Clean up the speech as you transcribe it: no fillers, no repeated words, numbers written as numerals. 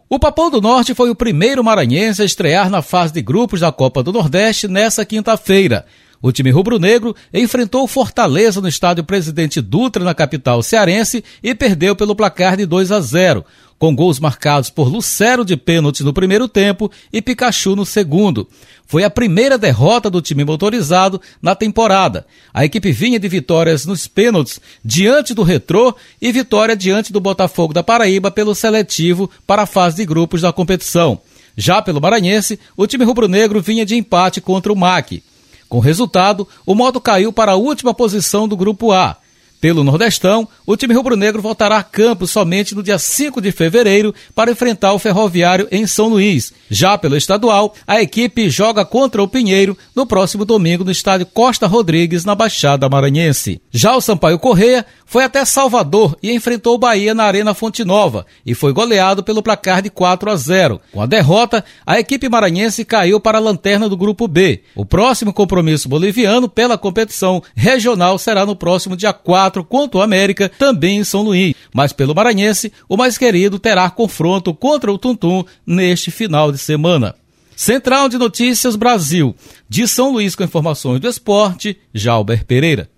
O Papão do Norte foi o primeiro maranhense a estrear na fase de grupos da Copa do Nordeste nesta quinta-feira. O time rubro-negro enfrentou o Fortaleza no estádio Presidente Dutra, na capital cearense, e perdeu pelo placar de 2-0, com gols marcados por Lucero de pênalti no primeiro tempo e Pikachu no segundo. Foi a primeira derrota do time motorizado na temporada. A equipe vinha de vitórias nos pênaltis diante do Retrô e vitória diante do Botafogo da Paraíba pelo seletivo para a fase de grupos da competição. Já pelo maranhense, o time rubro-negro vinha de empate contra o MAC. Com o resultado, o Moto caiu para a última posição do Grupo A. Pelo Nordestão, o time rubro-negro voltará a campo somente no dia 5 de fevereiro para enfrentar o Ferroviário em São Luís. Já pelo estadual, a equipe joga contra o Pinheiro no próximo domingo no estádio Costa Rodrigues, na Baixada Maranhense. Já o Sampaio Corrêa foi até Salvador e enfrentou o Bahia na Arena Fonte Nova e foi goleado pelo placar de 4-0. Com a derrota, a equipe maranhense caiu para a lanterna do Grupo B. O próximo compromisso boliviano pela competição regional será no próximo dia 4 contra o América, também em São Luís. Mas pelo maranhense, o mais querido terá confronto contra o Tuntum neste final de semana. Central de Notícias Brasil. De São Luís com informações do esporte, Jalber Pereira.